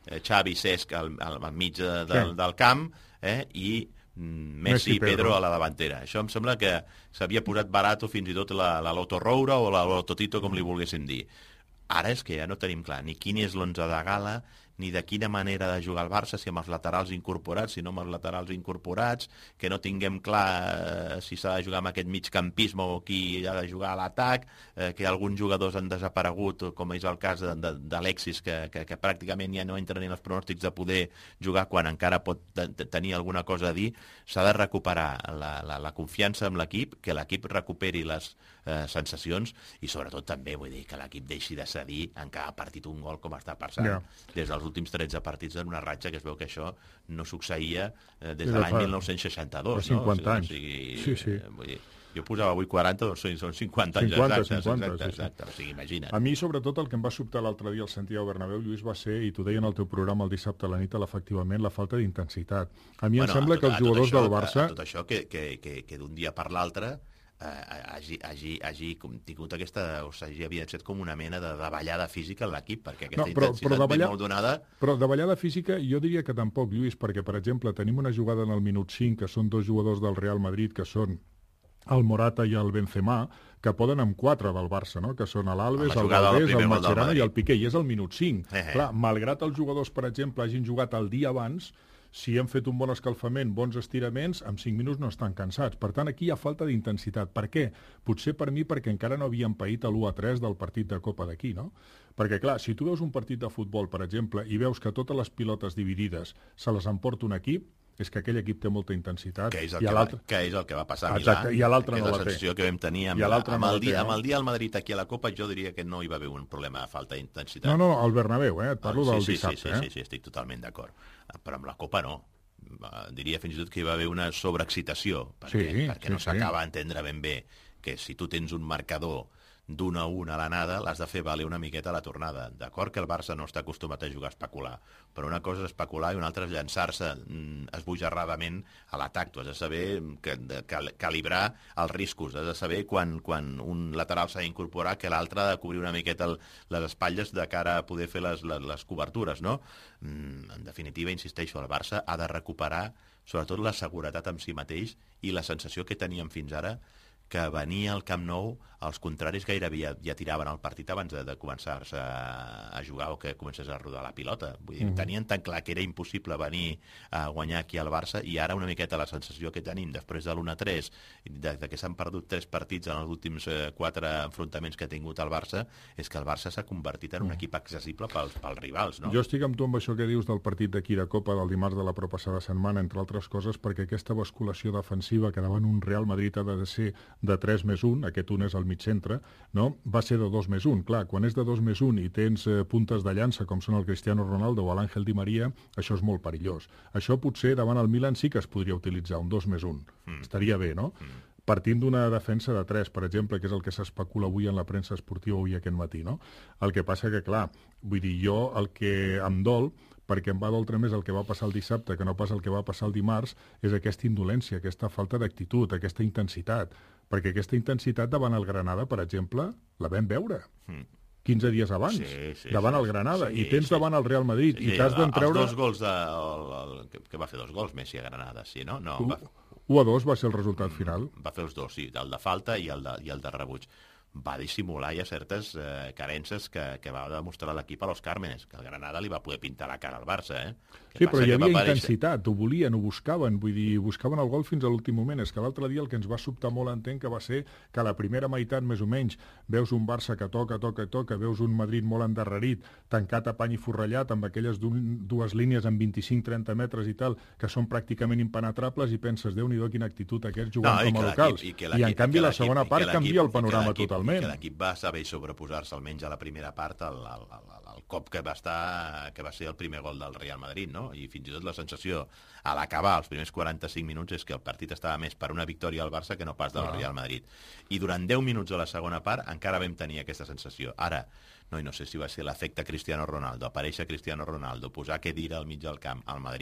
eh, Xavi, Cesc al, al, al mig de, del, sí. del camp, eh, i Messi, Messi i Pedro. Pedro a la davantera. Això em sembla que s'havia posat barat o fins i tot la, la Loto Roura o la Loto Tito, com li volguéssim dir. Ara és que ja no tenim clar ni quin és l'onze de gala, ni de quina manera de jugar al Barça, si amb els laterals incorporats, si no amb els laterals incorporats, que no tinguem clar eh, si s'ha de jugar amb aquest migcampisme o qui ha de jugar a l'atac, eh, que alguns jugadors han desaparegut, com és el cas de, de, d'Alexis, que, que, que pràcticament ja no entra ni en els pronòstics de poder jugar quan encara pot de, de tenir alguna cosa a dir. S'ha de recuperar la, la, la confiança en l'equip, que l'equip recuperi les eh, sensacions i sobretot també, vull dir, que l'equip deixi de cedir en cada partit un gol com està passant yeah. des dels últims tretze partits en una ratxa, que es veu que això no succeïa eh, des de l'any mil nou-cents seixanta-dos. cinquanta no? anys. O sigui, sí, sí. Eh, vull dir, jo posava avui quaranta, doncs són cinquanta anys cinquanta, exactes. cinquanta, exacte, sí, sí. exacte. O sigui, imagina't. A mi, sobretot, el que em va sobtar l'altre dia al Santiago Bernabéu, Lluís, va ser, i t'ho deia en el teu programa el dissabte a la nit, efectivament, la falta d'intensitat. A mi bueno, em sembla tot, que els jugadors això, del Barça... Tot això que, que, que, que d'un dia per l'altre eh, hagi, hagi, hagi tingut aquesta, o s'hagi evidenciat com una mena de davallada física en l'equip, perquè aquesta no, però, intensitat però davalla, ve molt donada... Però davallada física jo diria que tampoc, Lluís, perquè, per exemple, tenim una jugada en el minut cinc, que són dos jugadors del Real Madrid, que són el Morata i el Benzema, que poden amb quatre del Barça, no? Que són l'Alves, el Valdés, el Mascherano i el Piqué, i és el minut cinc. Eh, eh. Clar, malgrat els jugadors, per exemple, hagin jugat el dia abans, si hem fet un bon escalfament, bons estiraments, en cinc minuts no estan cansats. Per tant, aquí hi ha falta d'intensitat. Per què? Potser per mi perquè encara no havien paït l'u a tres del partit de Copa d'aquí, no? Perquè, clar, si tu veus un partit de futbol, per exemple, i veus que totes les pilotes dividides se les emporta un equip, és que aquell equip té molta intensitat. Que és el, que va, que és el que va passar a Milà. Exacte, i a l'altre no la té. És la sensació que vam tenir amb, la, amb, el dia, amb el dia al Madrid aquí a la Copa, jo diria que no hi va haver un problema de falta d'intensitat. No, no, al Bernabéu, eh? Et parlo ah, sí, del sí, dissabte. Sí, sí, eh? sí, sí, estic totalment d'acord. Però amb la Copa no. Diria fins i tot que hi va haver una sobreexcitació, perquè, sí, perquè sí, no s'acaba sí. d'entendre ben bé que si tu tens un marcador d'un a un a l'anada, l'has de fer valer una miqueta a la tornada. D'acord que el Barça no està acostumat a jugar a especular, però una cosa és especular i una altra és llançar-se mm, esbojarradament a l'atac. Tu has de saber que, de, cal, calibrar els riscos, has de saber quan, quan un lateral s'ha d'incorporar que l'altre ha de cobrir una miqueta el, les espatlles de cara a poder fer les, les, les cobertures, no? Mm, en definitiva, insisteixo, el Barça ha de recuperar sobretot la seguretat en si mateix i la sensació que teníem fins ara que venia al Camp Nou, els contraris gairebé ja, ja tiraven el partit abans de, de començar-se a, a jugar o que comencés a rodar la pilota. Vull dir, mm. tenien tan clar que era impossible venir a guanyar aquí al Barça i ara una miqueta la sensació que tenim després de l'u a tres, de, de que s'han perdut tres partits en els últims eh, quatre enfrontaments que ha tingut el Barça, és que el Barça s'ha convertit en un mm. equip accessible pels, pels rivals. No? Jo estic amb tu amb això que dius del partit d'aquí de Copa del dimarts de la proppassada setmana, entre altres coses, perquè aquesta basculació defensiva que davant un Real Madrid ha de ser de tres més un, aquest un és al mig centre, no? Va ser de dos més un. Clar, quan és de dos més un i tens eh, puntes de llança com són el Cristiano Ronaldo o l'Àngel Di Maria, això és molt perillós. Això potser davant el Milan sí que es podria utilitzar, un dos més un. Mm. Estaria bé, no? Mm. Partint d'una defensa de tres, per exemple, que és el que s'especula avui en la premsa esportiva avui aquest matí, no? El que passa que, clar, vull dir, jo el que em dol, perquè em va doldre més el que va passar el dissabte que no pas el que va passar el dimarts, és aquesta indolència, aquesta falta d'actitud, aquesta intensitat. Perquè aquesta intensitat davant el Granada, per exemple, la vam veure mm. quinze dies abans, sí, sí, davant sí, el Granada, sí, i tens sí. davant el Real Madrid, sí, sí, i t'has d'entreure... Els dos gols, de, el, el, que, que va fer dos gols Messi a Granada, sí, no? no va... u a dos va ser el resultat final. Va fer els dos, sí, el de falta i el de, i el de rebuig. Va dissimular ja certes eh, carences que, que va demostrar l'equip a los Cármenes, que el Granada li va poder pintar la cara al Barça, eh? Sí, però hi havia intensitat, ho volien, ho buscaven, vull dir, buscaven el gol fins a l'últim moment. És que l'altre dia el que ens va sobtar molt, entenc, que va ser que a la primera meitat, més o menys, veus un Barça que toca, toca, toca, veus un Madrid molt endarrerit, tancat a pany i forrellat, amb aquelles dues línies amb vint-i-cinc trenta metres i tal, que són pràcticament impenetrables, i penses, Déu-n'hi-do quina actitud aquests jugant no, com a locals. I, I en canvi la segona part canvia el panorama totalment. Que l'equip va saber sobreposar-se almenys a la primera part al, al, al, al cop que va estar, que va ser el primer gol del Real Madrid, no? I fins i tot la sensació a l'acabar els primers quaranta-cinc minuts és que el partit estava més per una victòria al Barça que no pas del ah. Real Madrid. I durant deu minuts de la segona part encara vam tenir aquesta sensació. Ara, no, i no sé si va ser l'efecte Cristiano Ronaldo, aparèixer Cristiano Ronaldo, posar Khedira al mig del camp al Madrid,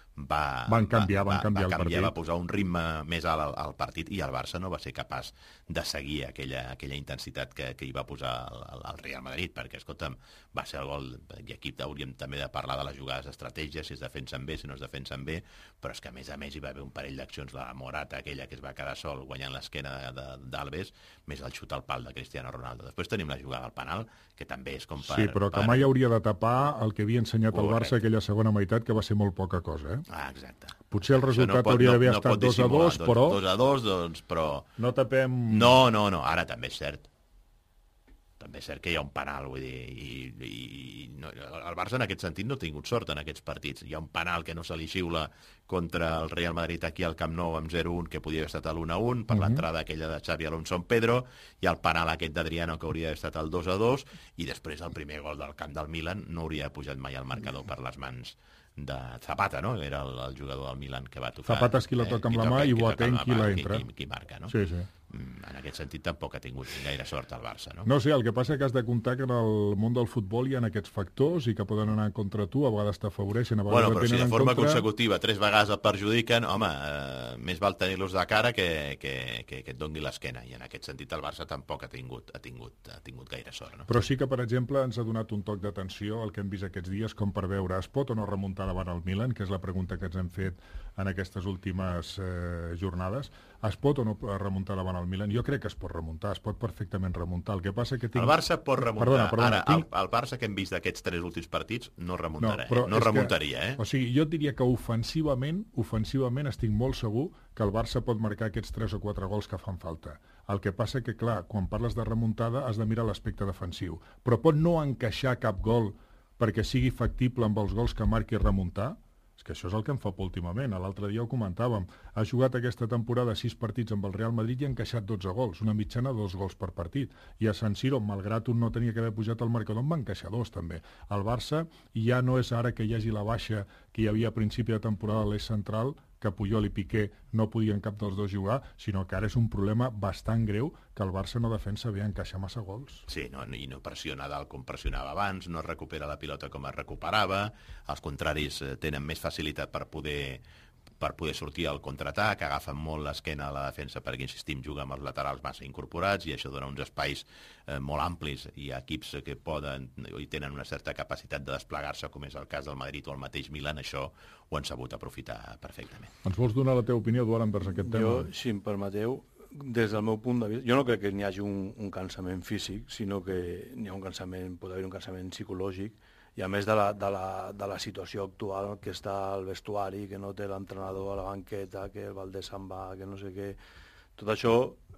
va, van canviar, va, van canviar va, el canviar, partit. va posar un ritme més alt al, al partit, i el Barça no va ser capaç de seguir aquella, aquella intensitat que, que hi va posar el, el Real Madrid, perquè, escolta'm, va ser el gol, i aquí hauríem també de parlar de les jugades d'estratègia, si es defensen bé, si no es defensen bé, però és que a més a més hi va haver un parell d'accions, la Morata, aquella que es va quedar sol guanyant l'esquena d'Alves, més el xut al pal de Cristiano Ronaldo. Després tenim la jugada al penal, que també és com per... Sí, però que per... mai hauria de tapar el que havia ensenyat el Barça Correcte. aquella segona meitat, que va ser molt poca cosa, eh? Ah, exacte. Potser el resultat no pot, hauria no, d'haver no estat pot dos a dos, dissimular, però... dos a dos, doncs, però... No tapem... No, no, no, ara també és cert. També és cert que hi ha un penal, vull dir, i, i no, el Barça en aquest sentit no ha tingut sort en aquests partits. Hi ha un penal que no se li xiula contra el Real Madrid aquí al Camp Nou amb zero a un, que podia haver estat l'u a un, per uh -huh. l'entrada aquella de Xavi Alonso en Pedro, i el penal aquest d'Adriano, que hauria d'haver estat el dos a dos, i després el primer gol del camp del Milan no hauria pujat mai al marcador per les mans de Zapata, no? Era el, el jugador del Milan que va tocar. Zapata és qui la toca amb la mà i Boateng qui la entra. Qui, qui marca, no? Sí, sí. En aquest sentit tampoc ha tingut gaire sort el Barça, no? No sé, el que passa és que has de comptar que en el món del futbol hi ha aquests factors i que poden anar contra tu, a vegades t'afavoreixen, a vegades Bueno, però si tenen de en forma contra... consecutiva tres vegades et perjudiquen, home, eh, més val tenir-los de cara que, que, que, que et doni l'esquena, i en aquest sentit el Barça tampoc ha tingut, ha tingut, ha tingut gaire sort, no? Però sí que, per exemple, ens ha donat un toc d'atenció el que hem vist aquests dies, com per veure, es pot o no remuntar davant el Milan, que és la pregunta que ens hem fet en aquestes últimes eh, jornades. Es pot o no remuntar davant el Milan? Jo crec que es pot remuntar, es pot perfectament remuntar. El que passa que tinc... El Barça pot remuntar. Perdona, perdona, Ara, tinc... el, el Barça que hem vist d'aquests tres últims partits no remuntarà, no, eh? no remuntaria, que, eh? O sigui, jo et diria que ofensivament, ofensivament estic molt segur que el Barça pot marcar aquests tres o quatre gols que fan falta. El que passa que, clar, quan parles de remuntada has de mirar l'aspecte defensiu. Però pot no encaixar cap gol perquè sigui factible amb els gols que marqui remuntar? És que això és el que em fa por últimament. L'altre dia ho comentàvem. Ha jugat aquesta temporada sis partits amb el Real Madrid i ha encaixat dotze gols, una mitjana de dos gols per partit. I a San Siro, malgrat un no tenia que haver pujat al marcador, en va encaixar dos també. El Barça ja no és ara que hi hagi la baixa que hi havia a principi de temporada a l'eix central, que Puyol i Piqué no podien cap dels dos jugar, sinó que ara és un problema bastant greu que el Barça no defensa bé encaixar massa gols. Sí, no, i no pressiona dalt com pressionava abans, no recupera la pilota com es recuperava, els contraris tenen més facilitat per poder per poder sortir al contraatac, agafen molt l'esquena a la defensa perquè, insistim, juga amb els laterals massa incorporats i això dona uns espais eh, molt amplis, i equips que poden i tenen una certa capacitat de desplegar-se, com és el cas del Madrid o el mateix Milan, això ho han sabut aprofitar perfectament. Ens vols donar la teva opinió, Eduard, envers aquest tema? Jo, si em permeteu, des del meu punt de vista, jo no crec que n'hi hagi un, un cansament físic, sinó que n'hi ha un cansament, pot haver un cansament psicològic, i a més de la, de, la, de la situació actual, que està al vestuari, que no té l'entrenador a la banqueta, que el Valdés se'n va, que no sé què, tot això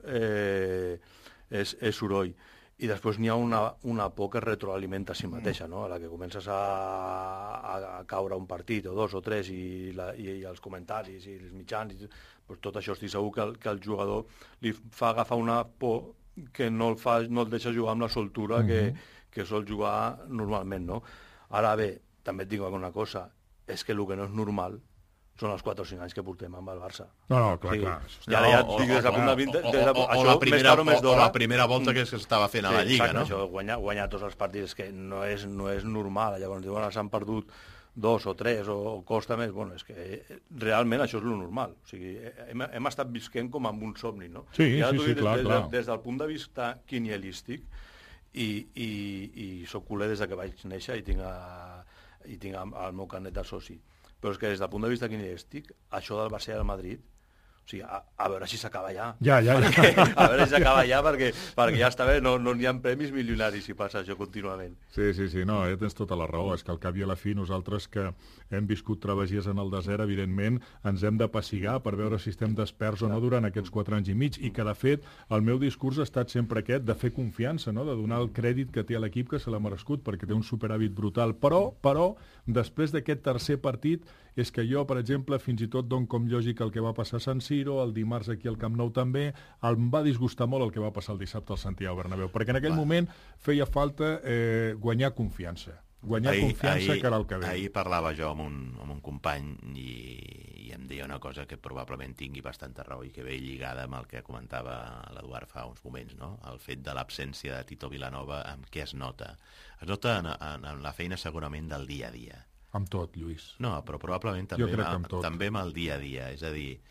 eh, és, és soroll. I després n'hi ha una, una por que retroalimenta a si mateixa, no? A la que comences a, a, a caure un partit, o dos o tres, i, la, i, i els comentaris i els mitjans, i, doncs tot això estic segur que el, que el jugador li fa agafar una por que no el, fa, no el deixa jugar amb la soltura uh-huh. que, que sol jugar normalment, no? Ara bé, també et dic una cosa, és que el que no és normal són els quatre o cinc anys que portem amb el Barça. No, no, clar, sí. clar. I ara ja et dic des del punt de vista... O, o, o, o, la primera, o, o la primera volta que s'estava fent a la Lliga, exacte, no? Això, guanyar, guanyar tots els partits, que no és, no és normal. Llavors diuen, s'han perdut dos o tres, o, o costa més. Bueno, és que realment això és lo normal. O sigui, hem, hem estat visquent com amb un somni, no? Sí, I ara sí, sí, des, clar, des, clar. Des, des del punt de vista quinielístic, i, i, i soc culer des que vaig néixer i tinc, a, i tinc el meu carnet de soci. Però és que des del punt de vista quinielístic, això del Barça i del Madrid, o sigui, a, a veure si s'acaba ja. Ja, ja, ja. Perquè, a veure si s'acaba ja, perquè, perquè ja està bé, no, no n'hi ha premis milionaris si passa això contínuament. Sí, sí, sí, no, ja tens tota la raó. És que al cap i a la fi nosaltres que hem viscut travessies en el desert, evidentment, ens hem de passigar per veure si estem desperts o no durant aquests quatre anys i mig, i que, de fet, el meu discurs ha estat sempre aquest, de fer confiança, no? De donar el crèdit que té a l'equip, que se l'ha merescut, perquè té un superàvit brutal. Però, però, després d'aquest tercer partit, és que jo, per exemple, fins i tot dono com lògic el que va passar a San Siro, el dimarts aquí al Camp Nou també, em va disgustar molt el que va passar el dissabte al Santiago Bernabéu, perquè en aquell Va. moment feia falta eh, guanyar confiança. Guanyar ahir, confiança ahir, que era el que ve. Ahir parlava jo amb un, amb un company i, i em deia una cosa que probablement tingui bastanta raó i que ve lligada amb el que comentava l'Eduard fa uns moments, no? El fet de l'absència de Tito Vilanova, amb què es nota? Es nota en, en, en la feina segurament del dia a dia. Amb tot, Lluís. No, però probablement Jo també, crec que amb, amb tot. també amb el dia a dia. És a dir,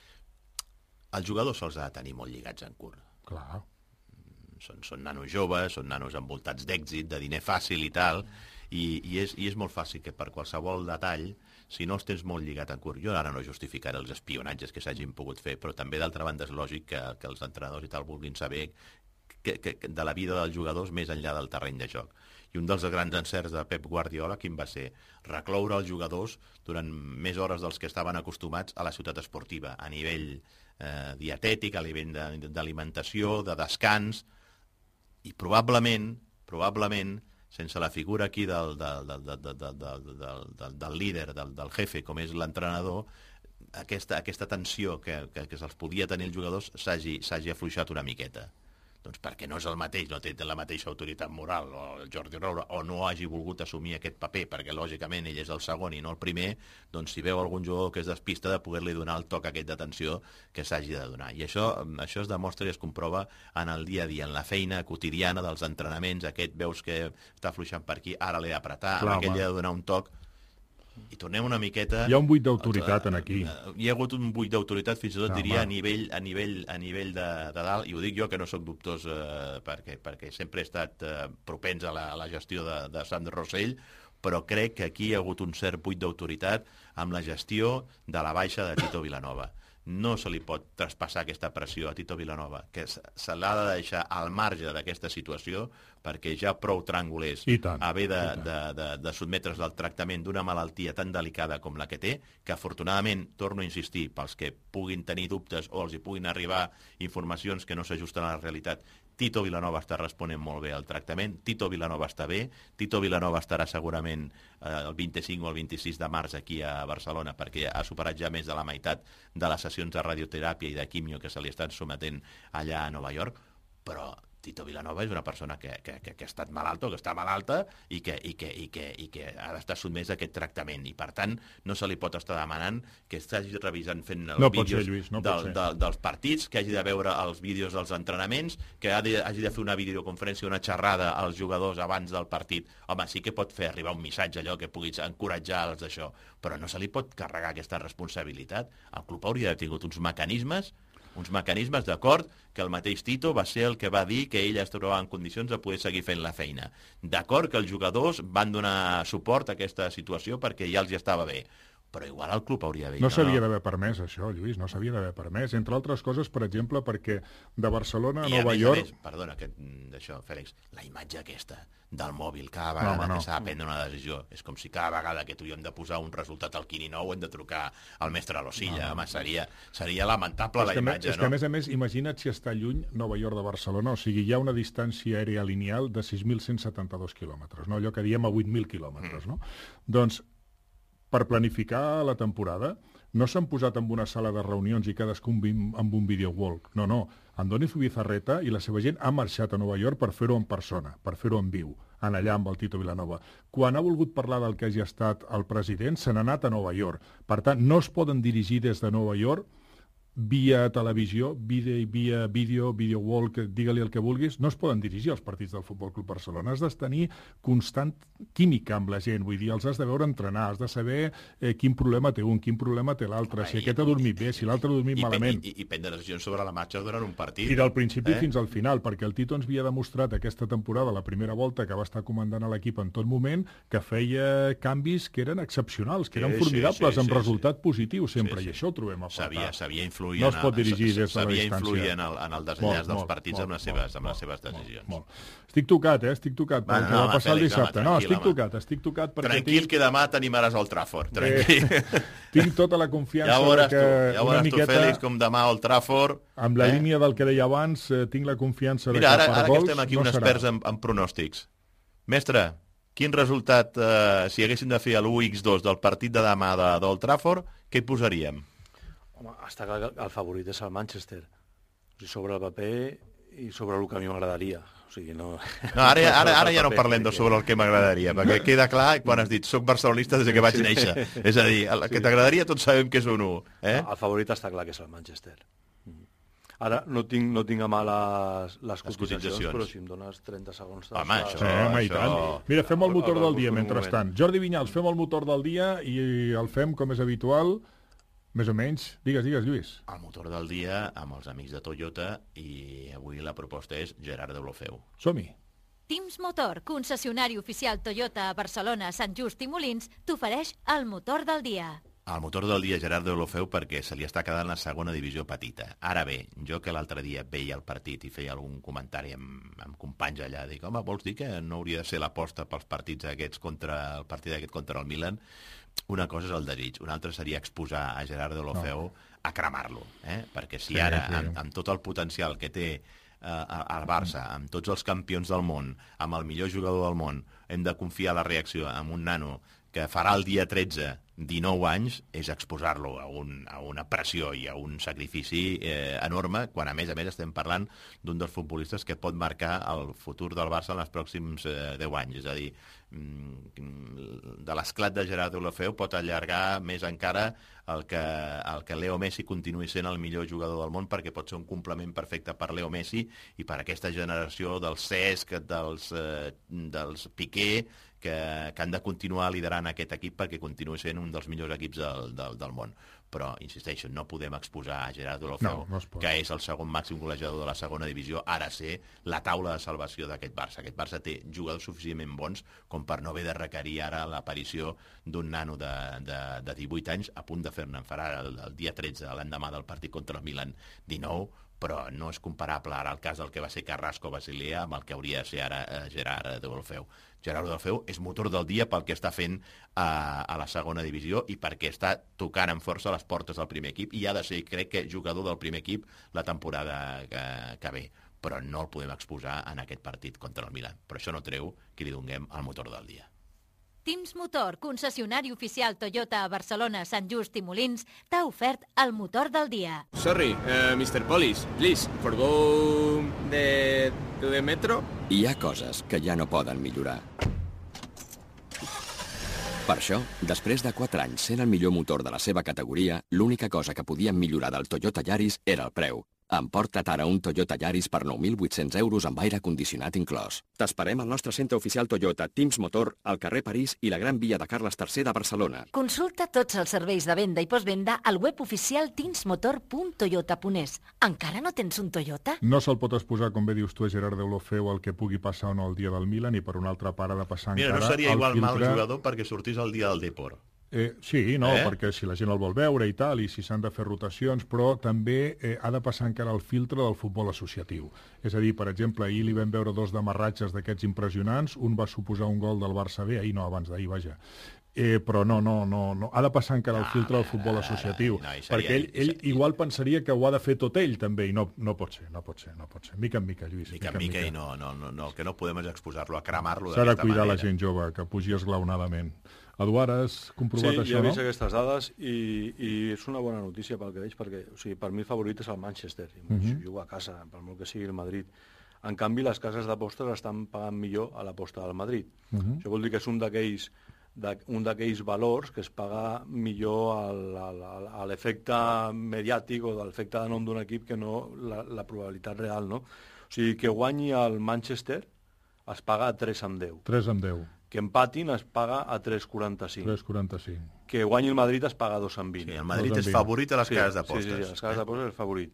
els jugadors se'ls ha de tenir molt lligats en curt. Clar. Són, són nanos joves, són nanos envoltats d'èxit, de diner fàcil i tal, i, i, és, i és molt fàcil que per qualsevol detall, si no els tens molt lligat en curt, jo ara no justificaré els espionatges que s'hagin pogut fer, però també d'altra banda és lògic que, que els entrenadors i tal vulguin saber que, que, que de la vida dels jugadors més enllà del terreny de joc. I un dels grans encerts de Pep Guardiola, quin va ser? Recloure els jugadors durant més hores dels que estaven acostumats a la ciutat esportiva, a nivell eh, dietètic, a nivell d'alimentació, de, de descans, i probablement, probablement, sense la figura aquí del, del, del, del, del, del, del, del, del líder, del, del jefe, com és l'entrenador, aquesta, aquesta tensió que, que, que se'ls podia tenir els jugadors s'hagi afluixat una miqueta. Doncs perquè no és el mateix, no té la mateixa autoritat moral, o el Jordi Roura, o no hagi volgut assumir aquest paper, perquè lògicament ell és el segon i no el primer, doncs si veu algun jugador que es despista de poder-li donar el toc aquest d'atenció que s'hagi de donar. I això, això es demostra i es comprova en el dia a dia, en la feina quotidiana dels entrenaments, aquest veus que està fluixant per aquí, ara l'he d'apretar, aquell li ha de donar un toc. I tornem una miqueta... Hi ha un buit d'autoritat en aquí. Hi ha hagut un buit d'autoritat, fins i tot no, diria, a nivell, a nivell, a nivell de, de dalt, i ho dic jo, que no sóc dubtós eh, perquè, perquè sempre he estat eh, propens a la, a la gestió de, de Sandro Rossell, però crec que aquí hi ha hagut un cert buit d'autoritat amb la gestió de la baixa de Tito Vilanova. No se li pot traspassar aquesta pressió a Tito Vilanova, que se l'ha de deixar al marge d'aquesta situació, perquè ja prou tràngol és haver de, de, de, de sotmetre's al tractament d'una malaltia tan delicada com la que té, que afortunadament, torno a insistir, pels que puguin tenir dubtes o els hi puguin arribar informacions que no s'ajusten a la realitat, Tito Vilanova està responent molt bé al tractament, Tito Vilanova està bé, Tito Vilanova estarà segurament eh, el vint-i-cinc o el vint-i-sis de març aquí a Barcelona, perquè ha superat ja més de la meitat de les sessions de radioteràpia i de quimio que se li estan sometent allà a Nova York, però Tito Vilanova és una persona que, que, que, que ha estat malalta o que està malalta i que, i que, i que, i que ha d'estar sotmès a aquest tractament. I, per tant, no se li pot estar demanant que estagi revisant fent els no vídeos ser, Lluís, no del, de, dels partits, que hagi de veure els vídeos dels entrenaments, que hagi de, hagi de fer una videoconferència, una xerrada als jugadors abans del partit. Home, sí que pot fer arribar un missatge, allò que puguis encoratjar els d'això, però no se li pot carregar aquesta responsabilitat. El club hauria d'haver tingut uns mecanismes uns mecanismes d'acord que el mateix Tito va ser el que va dir que ell es trobava en condicions de poder seguir fent la feina. D'acord que els jugadors van donar suport a aquesta situació perquè ja els hi estava bé. Però igual el club hauria d'haver... No s'havia d'haver permès això, Lluís, no s'havia d'haver permès. Entre altres coses, per exemple, perquè de Barcelona a I Nova a més, York... a més, perdona, que, d'això, Fèlix, la imatge aquesta del mòbil, cada vegada no, home, no. que s'ha de prendre una decisió, és com si cada vegada que tu hi hem de posar un resultat al Quini nou hem de trucar al mestre Losilla. No, no. Home, seria, seria lamentable la imatge, és no? És que, a més a més, imagina't si està lluny Nova York de Barcelona, o sigui, hi ha una distància aèria lineal de sis mil cent setanta-dos quilòmetres, no? Allò que diem a vuit mil quilòmetres, mm. no? Doncs, per planificar la temporada, no s'han posat en una sala de reunions i cadascun amb un videowalk. No, no. Andoni Zubizarreta i la seva gent han marxat a Nova York per fer-ho en persona, per fer-ho en viu, en allà amb el Tito Vilanova. Quan ha volgut parlar del que hagi estat el president, se n'ha anat a Nova York. Per tant, no es poden dirigir des de Nova York via televisió, via, via vídeo, videowalk, digue-li el que vulguis, no es poden dirigir als partits del Futbol Club Barcelona. Has de tenir constant química amb la gent, vull dir, els has de veure entrenar, has de saber eh, quin problema té un, quin problema té l'altre, si aquest ha dormit bé, si l'altre ha dormit i, malament. I, i, i prendre decisions sobre la marxa durant un partit. I del principi eh? fins al final, perquè el Tito ens havia demostrat aquesta temporada, la primera volta que va estar comandant a l'equip en tot moment, que feia canvis que eren excepcionals, que eren sí, formidables, sí, sí, amb sí, resultat sí. positiu sempre, sí, sí. I això ho trobem a faltar. Sabia influir no es pot dirigir des de la distància. Sabia influir en el, en el desenllaç dels partits molt, amb, les seves, amb les seves decisions. Molt, molt. Estic tocat, eh? Estic tocat pel que va passar el dissabte. No, estic tocat, estic tocat perquè... Tranquil, que demà t'animaràs al Trafford, tranquil. Eh, tinc tota la confiança ja veuràs que tu, ja veuràs miqueta, tu, Fèlix, com demà al Trafford... Amb la eh? línia del que deia abans, eh, tinc la confiança Mira, de que ara, per ara gols que estem aquí no uns serà. experts en, en pronòstics. Mestre, quin resultat, eh, si haguéssim de fer l'u ics dos del partit de demà de, del Trafford, què hi posaríem? Home, està clar que el favorit és el Manchester. O sigui, sobre el paper i sobre el que a mi m'agradaria. O sigui, no... no ara, ara, ara ja no parlem de sobre el que m'agradaria, perquè queda clar quan has dit soc barcelonista des que vaig néixer. És a dir, el que t'agradaria tots sabem que és un u. Eh? El favorit està clar que és el Manchester. Ara no tinc, no tinc a mà les, les, Les cotitzacions, cotitzacions. però si em dones trenta segons... Home, les- això- Sí, home, i tant. Mira, fem el motor Ara, del dia, busco un mentrestant. moment. Jordi Vinyals, fem el motor del dia i el fem, com és habitual, més o menys. Digues, digues, Lluís. El motor del dia amb els amics de Toyota i avui la proposta és Gerard Deulofeu. Som-hi. Teams Motor, concessionari oficial Toyota a Barcelona, Sant Just i Molins, t'ofereix el motor del dia. El motor del dia Gerard Deulofeu perquè se li està quedant la segona divisió petita. Ara bé, jo que l'altre dia veia el partit i feia algun comentari amb, amb companys allà, dic, home, vols dir que no hauria de ser l'aposta pels partits aquests contra el partit aquest contra el Milan? Una cosa és el desig, una altra seria exposar a Gerard Deulofeu no. a cremar-lo, eh? Perquè si sí, ara, sí. amb, amb tot el potencial que té al Barça, amb tots els campions del món, amb el millor jugador del món, hem de confiar la reacció amb un nano que farà el dia tretze dinou anys, és exposar-lo a, un, a una pressió i a un sacrifici eh, enorme, quan a més a més estem parlant d'un dels futbolistes que pot marcar el futur del Barça en els pròxims eh, deu anys. És a dir, de l'esclat de Gerard Deulofeu pot allargar més encara el que, el que Leo Messi continuï sent el millor jugador del món, perquè pot ser un complement perfecte per Leo Messi i per aquesta generació dels Cesc, dels, eh, dels Piqué, que, que han de continuar liderant aquest equip perquè continuï sent un dels millors equips del, del, del món. Però, insisteixo, no podem exposar a Gerard Deulofeu, no, no que és el segon màxim golejador de la segona divisió, ara ser la taula de salvació d'aquest Barça. Aquest Barça té jugadors suficientment bons com per no haver de requerir ara l'aparició d'un nano de, de, de divuit anys a punt de fer-ne, farà el, el dia tretze, l'endemà del partit contra el Milan dinou, però no és comparable ara el cas del que va ser Carrasco Basilea amb el que hauria de ser ara eh, Gerard Deulofeu. Gerard Deulofeu és motor del dia pel que està fent a, a la segona divisió i perquè està tocant amb força les portes del primer equip i ha de ser, crec que, jugador del primer equip la temporada que, que ve. Però no el podem exposar en aquest partit contra el Milan. Però això no treu que li donem el motor del dia. Teams Motor, concessionari oficial Toyota a Barcelona, Sant Just i Molins, t'ha ofert el motor del dia. Sorry, uh, mister Police, please, forgo the, to the metro. Hi ha coses que ja no poden millorar. Per això, després de quatre anys sent el millor motor de la seva categoria, l'única cosa que podien millorar del Toyota Yaris era el preu. Emporta't ara un Toyota Yaris per nou mil vuit-cents euros amb aire condicionat inclòs. T'esperem al nostre centre oficial Toyota Teams Motor al carrer París i la Gran Via de Carles tercer de Barcelona. Consulta tots els serveis de venda i postvenda al web oficial teamsmotor punt toyota punt es. Encara no tens un Toyota? No se'l pot exposar, com bé dius tu, a Gerard Deulofeu el que pugui passar o no el dia del Milan i per una altra part ha de passar Mira, encara no seria igual filtre... mal jugador perquè sortís el dia del Depor. Eh, sí, no, eh? perquè si la gent el vol veure i tal, i si s'han de fer rotacions, però també eh, ha de passar encara el filtre del futbol associatiu. És a dir, per exemple, ahir li vam veure dos demarratges d'aquests impressionants, un va suposar un gol del Barça B, ahir no, abans d'ahir, vaja. Eh, però no, no, no, no, ha de passar encara el filtre del futbol associatiu, no, no, no, perquè ell, ell igual pensaria que ho ha de fer tot ell també, i no, no pot ser, no pot ser, no pot ser. Mica en mica, Lluís. Mica en mica, mica i no, no, no, no, el que no podem és exposar-lo a cremar-lo d'aquesta manera. S'ha de cuidar manera. la gent jove, que pugi esglaonadament. Eduard, has comprovat sí, això, no? Sí, ja he vist aquestes dades i, i és una bona notícia pel que veig, perquè o sigui, per mi el favorit és el Manchester, i uh -huh. jugo a casa, per molt que sigui el Madrid. En canvi, les cases d'apostes estan pagant millor a l'aposta del Madrid. Uh -huh. Això vol dir que és un d'aquells un d'aquells valors que es paga millor a l'efecte mediàtic o de l'efecte de nom d'un equip que no la, la probabilitat real, no? O sigui, que guanyi el Manchester es paga a tres amb deu. tres amb deu. Que empatin es paga a tres coma quaranta-cinc. tres coma quaranta-cinc. Que guanyi el Madrid es paga a dos coma vint. Sí, el Madrid és favorit a les sí, cases d'apostes. Sí, sí, sí, les cases d'apostes és favorit.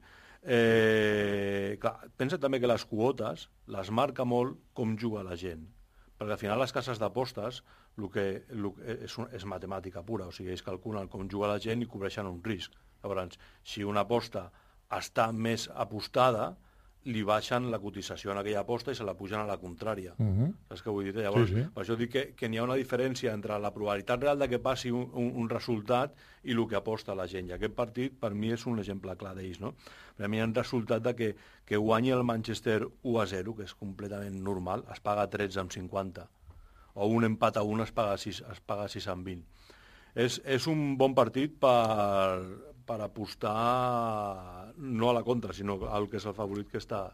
Eh, clar, pensa també que les quotes les marca molt com juga la gent. Perquè al final les cases d'apostes el que, el que és, és matemàtica pura, o sigui, ells calculen com juga la gent i cobreixen un risc. Llavors, si una aposta està més apostada, li baixen la cotització en aquella aposta i se la pugen a la contrària. Uh -huh. Saps què vull dir? Llavors, sí, sí. Per això dic que, que n'hi ha una diferència entre la probabilitat real de que passi un, un, un resultat i el que aposta la gent. I aquest partit, per mi, és un exemple clar d'ells, no? Per mi hi ha un resultat de que, que guanyi el Manchester u a zero, que és completament normal, es paga tretze amb cinquanta. O un empat a un es paga sis, es paga sis amb vint. És, és un bon partit per... per apostar no a la contra, sinó al que és el favorit que està,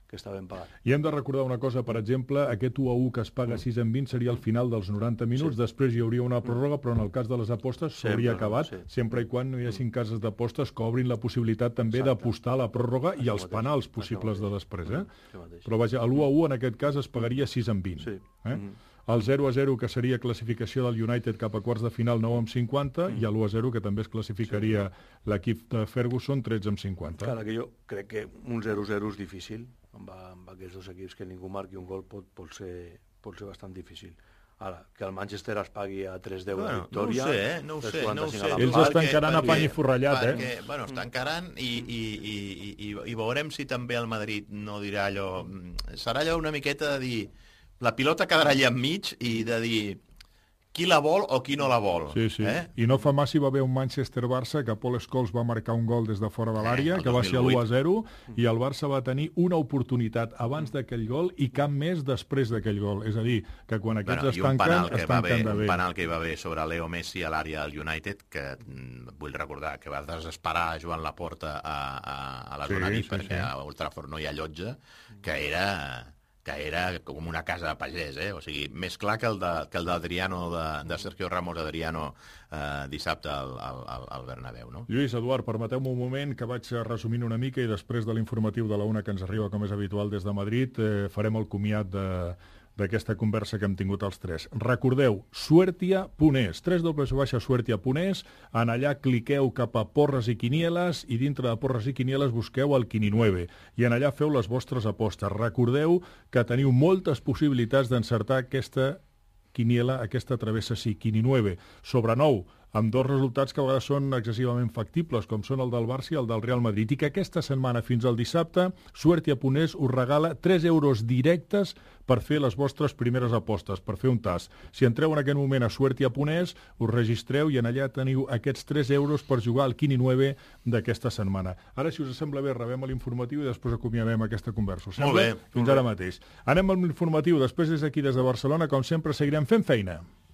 que està ben pagat. I hem de recordar una cosa, per exemple, aquest u a u que es paga sis en vint seria al final dels noranta minuts, sí. Després hi hauria una pròrroga, però en el cas de les apostes s'hauria acabat, sí. Sempre i quan no hi hagin cases d'apostes que obrin la possibilitat també d'apostar a la pròrroga i els penals possibles de després. Eh? Però vaja, l'u a u en aquest cas es pagaria sis en vint. Sí. Eh? El zero a zero, que seria classificació del United cap a quarts de final, nou amb cinquanta, mm. i l'u a zero, que també es classificaria sí. l'equip de Ferguson, tretze amb cinquanta. Clar, que jo crec que un zero a zero és difícil, amb, amb aquests dos equips, que ningú marqui un gol pot, pot, ser, pot ser bastant difícil. Ara, que el Manchester es pagui a tres deu bueno, de victòria... No ho sé, eh? No ho sé, no ho sé. Ells estan encarant a pany i forrellat, perquè, eh? Bueno, estan encarant i, i, i, i, i veurem si també el Madrid no dirà allò... Serà allò una miqueta de dir... La pilota quedarà allà enmig i de dir qui la vol o qui no la vol. Sí, sí. Eh? I no fa massa hi va haver un Manchester-Barça que Paul Scholes va marcar un gol des de fora de l'àrea, eh, que va ser l'u a zero, i el Barça va tenir una oportunitat abans d'aquell gol i cap més després d'aquell gol. És a dir, que quan aquests bueno, es tanquen, es tanquen de bé. Un penal que hi va haver sobre Leo Messi a l'àrea del United, que vull recordar que va desesperar Joan Laporta a, a, a la zona sí, nit, sí, perquè sí. A Old Trafford no hi ha llotja, que era... que era com una casa de pagès, eh? O sigui, més clar que el de, que el d'Adriano, de, de Sergio Ramos Adriano eh, dissabte al, al, al Bernabéu, no? Lluís, Eduard, permeteu-me un moment que vaig resumint una mica i després de l'informatiu de la una que ens arriba, com és habitual, des de Madrid, eh, farem el comiat de... d'aquesta conversa que hem tingut els tres. Recordeu, suertia punt es, w w w punt suertia punt es, en allà cliqueu cap a porres i quinieles i dintre de porres i quinieles busqueu el Quini nueve i en allà feu les vostres apostes. Recordeu que teniu moltes possibilitats d'encertar aquesta quiniela, aquesta travessa sí, Quini nueve, sobre nou, amb dos resultats que a vegades són excessivament factibles, com són el del Barça i el del Real Madrid, i que aquesta setmana fins al dissabte suertia punt es us regala tres euros directes per fer les vostres primeres apostes, per fer un tast. Si entreu en aquest moment a suertia punt es, us registreu i en allà teniu aquests tres euros per jugar al Quini nueve d'aquesta setmana. Ara, si us sembla bé, rebem l'informatiu i després acomiadem aquesta conversa. Molt bé. Fins ara mateix. Anem amb l'informatiu. Després, des d'aquí, des de Barcelona, com sempre, seguirem fent feina.